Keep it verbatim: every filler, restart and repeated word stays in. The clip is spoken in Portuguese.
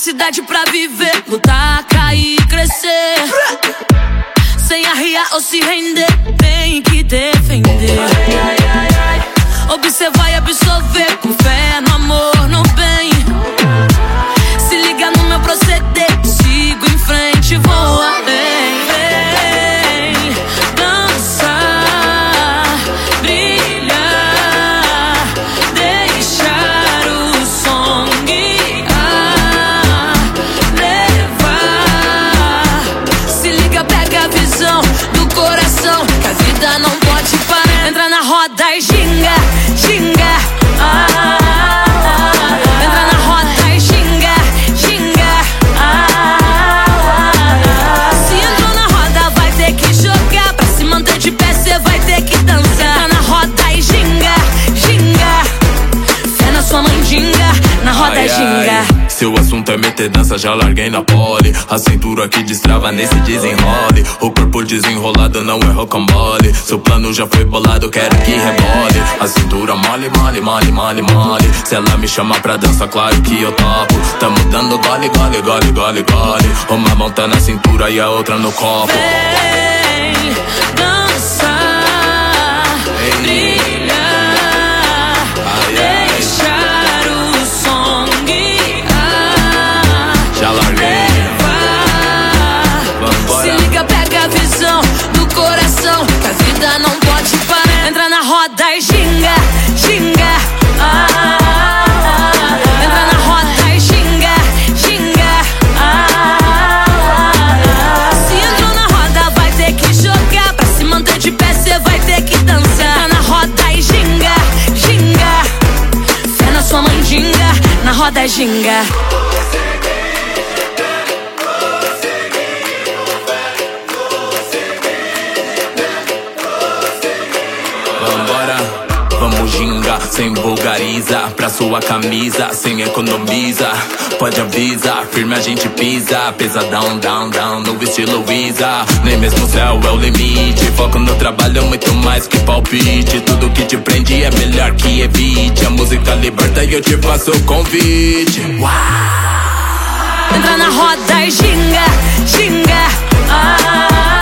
cidade pra viver, lutar, cair, crescer, sem arriar ou se render, tem que defender. Observar e absorver, com fé no amor, no bem. Se liga no meu proceder, sigo em frente, vou além. Vem dançar, brilhar, deixar o som guiar, levar. Se liga, pega a visão do coração, que a vida não pode parar. Entra na roda e ginga, ginga, ah, ah, ah. Entra na roda e ginga, ginga, ah, ah, ah. Se entrou na roda vai ter que jogar, pra se manter de pé cê vai ter que dançar. Entra na roda e ginga, ginga, fé na sua mandinga, na roda e ginga. Se o assunto é meter dança, já larguei na pole. A cintura que destrava nesse desenrole. O corpo desenrolado não é rocambole. Seu plano já foi bolado, quero que rebole. A cintura mole, mole, mole, mole, mole. Se ela me chama pra dança, claro que eu topo. Tamo dando gole, gole, gole, gole, gole. Uma mão tá na cintura e a outra no copo. Vem dançar, brilhar, deixar o som guiar, já larguei, levar. Se liga, pega a visão do coração, que a vida não pode parar. Entra na roda e ginga, ginga, ah, ah, ah. Entra na roda e ginga, ginga, ah, ah, ah. Se entrou na roda vai ter que jogar, pra se manter de pé cê vai ter que dançar. Entra na roda e ginga, ginga, fé na sua mandinga, na roda e ginga. Vamos gingar, sem vulgariza. Pra sua camisa, sem economiza. Pode avisar, firme a gente pisa. Pesadão, down, down, no estilo Visa. Nem mesmo o céu é o limite. Foco no trabalho, muito mais que palpite. Tudo que te prende é melhor que evite. A música liberta e eu te faço o convite. Uau! Entra na roda e ginga, ginga, ah, ah, ah.